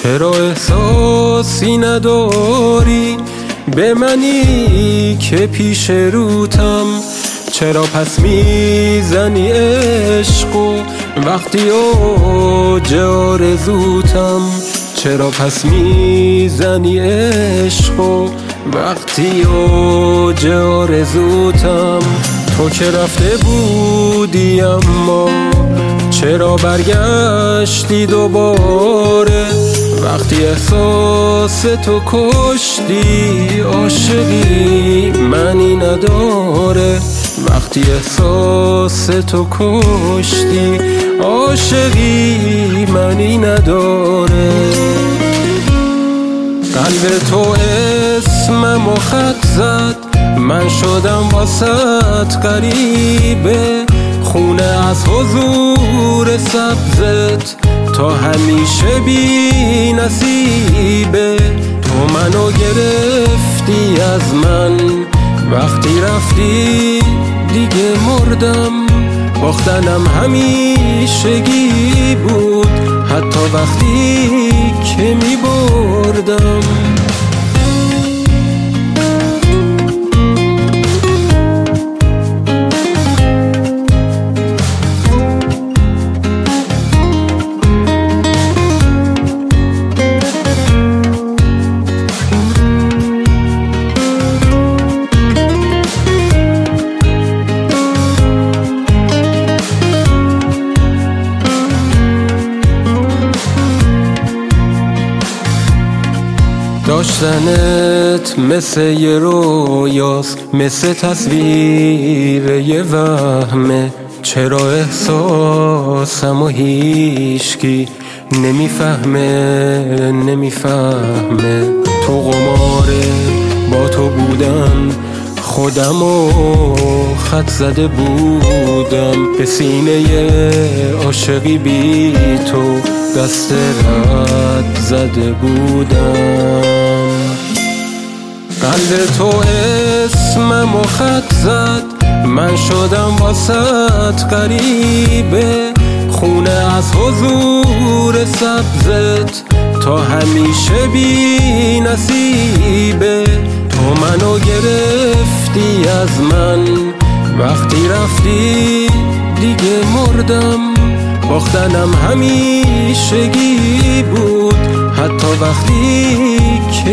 چرا احساسی نداری به منی که پیش روتم؟ چرا پس میزنی عشقو وقتی اوج آرزوتم؟ چرا پس میزنی عشقو وقتی اوج آرزوتم؟ تو که رفته بودی اما چرا برگشتی دوباره؟ وقتی احساس تو کشتی عاشقی معنی نداره. وقتی احساس تو کشتی عاشقی معنی نداره. قلب تو اسمم و خط زد، من شدم واسط غریبه. خونه از حضور سبزت تا همیشه بی نصیبه. تو منو گرفتی از من، وقتی رفتی دیگه مردم. باختنم همیشگی بود، حتی وقتی که می بردم. داشتنت مثل یه رویاست، مثل تصویر یه وهمه. چرا احساسم و هیچکی نمیفهمه. تو قماره با تو بودم، خودم و خط زده بودم. به سینه عاشقی بی تو دست رد زده بودم. قلب تو اسمم و خط زد، من شدم واسط غریبه. خونه از حضور سبزت تا همیشه بی نصیبه. تو منو گرفتی از من، وقتی رفتی دیگه مردم. باختنم همیشگی بود، حتی وقتی